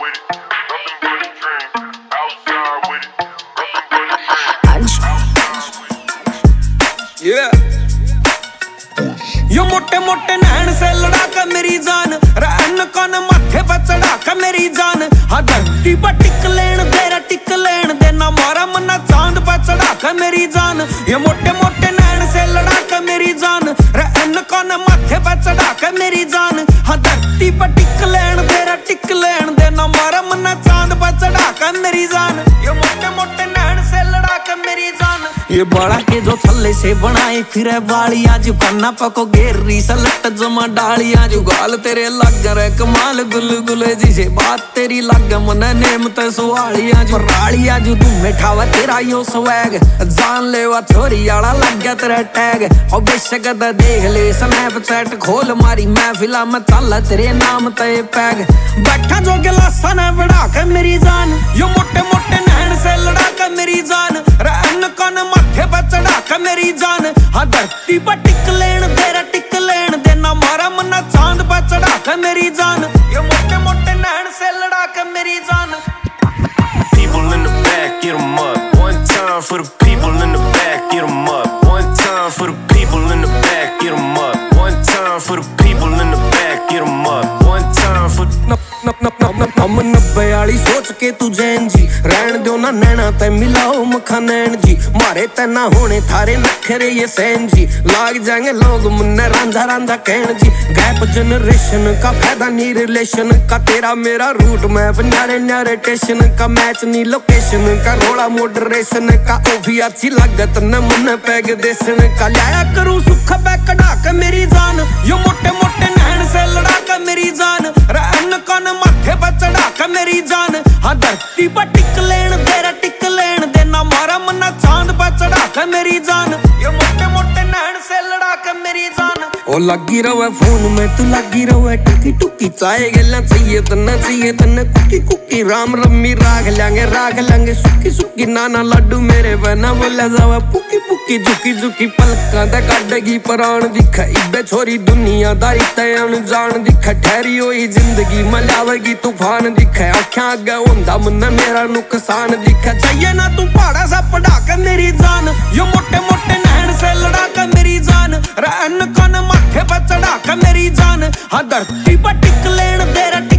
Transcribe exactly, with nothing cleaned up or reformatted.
with it. Nothing but a dream. Outside with it. Nothing but a dream. Yeah. यो मोटे मोटे नैन से लड़ा कर मेरी जान, रैन कौन माथे पर चढ़ा कर मेरी जान। हाँ धरती पर टिक लेन तेरा टिक लेन देना मारा मन्ना चांद पर चढ़ा कर मेरी जान। ये मोटे मोटे नैन से लड़ा कर मेरी जान, रैन कौन माथे पर चढ़ा कर मेरी जान। हाँ धरती पर टिक लेन तेरा टिक लेन देना मारा मन्ना चांद पर चढ़ा कर मेरी जान। ये मोटे मोटे नैन से लड़ा कर मेरी जान। ये बड़ा के जो थल्ले से बनाए फिर वालियां जो कन्ना पको गेरी सलट जमा डालियां जो गाल तेरे लग रहे कमाल गुलगुले जी से बात तेरी लग मन नेमत सवालियां जो रालियां जो तू मिठावा तेरा यो स्वैग जान लेवा छोरी आला लग गया तेरा टैग। और बेशक दा देख ले स्नैपचैट खोल मारी महफिला में चल तेरे नाम ते पैग। बैठा जो गिलासा ने बढ़ा के मेरी जान, यो मोटे मोटे नैन से लड़ा के मेरी जान। रैन कौन माथे पर चढ़ा कर मेरी जान। हाँ धरती पर टिक लेन तेरा टिक लेन देना मारा मन्ना चांद पर चढ़ा कर मेरी जान। ये मोटे मोटे नैन से लड़ा कर मेरी जान। People in the back, get 'em up. One time for the people in the back, get 'em up. One time for the people in the back, get 'em up. One time for the people in the back, get 'em up. One time for हम नब्बे आली सोच के तू जैन जी रहन दो ना नैना ते मिलाओ मखा नैन जी। मारे तेना होने थारे नखरे ये सैन जी, लाग जाएंगे लोग मुन्ने रांझा रांझा कहन जी। गैप जनरेशन का फायदा नहीं रिलेशन का, तेरा मेरा रूट मैप न्यारे न्यारे टेशन का। मैच नहीं लोकेशन का रोड़ा मॉडरेशन का, ओ भी अच्छी लागत न मुन्ने पैग देसन का। लाया करूँ सुख बैक कढ़ा के मेरी जान, यो मोटे मोटे नैन से लड़ा कर मेरी जान। रैन कौन माथे पर चढ़ा कर मेरी जान। हाँ धरती पर टिक लेन तेरा टिक लेन देना मारा मन्ना चांद पर चढ़ा कर मेरी जान। ये मोटे मोटे नैन से लड़ा कर मेरी जान। ओ लगी रहे फोन में तू लगी रहे टुकी टुकी, चाहे गला चाहिए तन्ना चाहिए तन्ना कुकी कुकी। राम रम्मी राग लेंगे राग लेंगे सुकी सुकी, नाना लड्डू मेरे बना बोला जावा पुकी पुकी। झुकी झुकी पलकां दा कड्डगी प्राण दिखा, इब्बे छोरी दुनियादारी ते अनजान दिखा। ठहरी होई जिंदगी मलावेगी तूफान दिखा, आँखां अग्गे होंदा मुन्ना मेरा नुकसान दिखा। चाहिए ना तू पहाड़ा सा पढ़ा कर मेरी जान, यो मोटे मोटे नैन से लड़ा कर मेरी जान। रैन कौन माथे पर चढ़ा कर मेरी जान। हाँ धरती पर टिक लेन तेरा